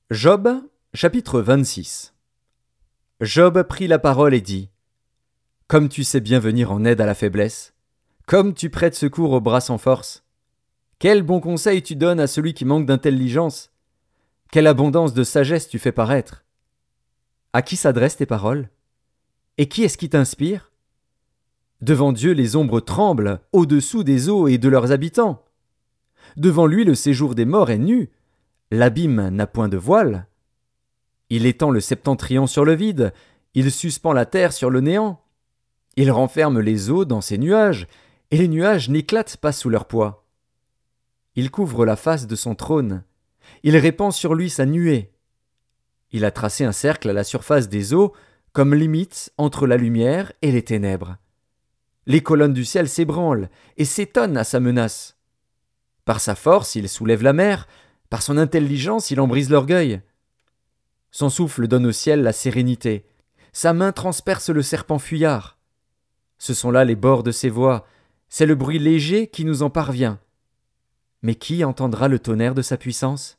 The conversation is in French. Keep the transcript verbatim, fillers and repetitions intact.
Job, chapitre vingt-six. Job prit la parole et dit: Comme tu sais bien venir en aide à la faiblesse, comme tu prêtes secours aux bras sans force, quel bon conseil tu donnes à celui qui manque d'intelligence, quelle abondance de sagesse tu fais paraître. À qui s'adressent tes paroles? Et qui est-ce qui t'inspire? Devant Dieu les ombres tremblent au-dessous des eaux et de leurs habitants. Devant lui le séjour des morts est nu, l'abîme n'a point de voile. Il étend le septentrion sur le vide, il suspend la terre sur le néant. Il renferme les eaux dans ses nuages, et les nuages n'éclatent pas sous leur poids. Il couvre la face de son trône, il répand sur lui sa nuée. Il a tracé un cercle à la surface des eaux, comme limite entre la lumière et les ténèbres. Les colonnes du ciel s'ébranlent et s'étonnent à sa menace. Par sa force, il soulève la mer, par son intelligence, il en brise l'orgueil. Son souffle donne au ciel la sérénité, sa main transperce le serpent fuyard. Ce sont là les bords de ses voies, c'est le bruit léger qui nous en parvient. Mais qui entendra le tonnerre de sa puissance?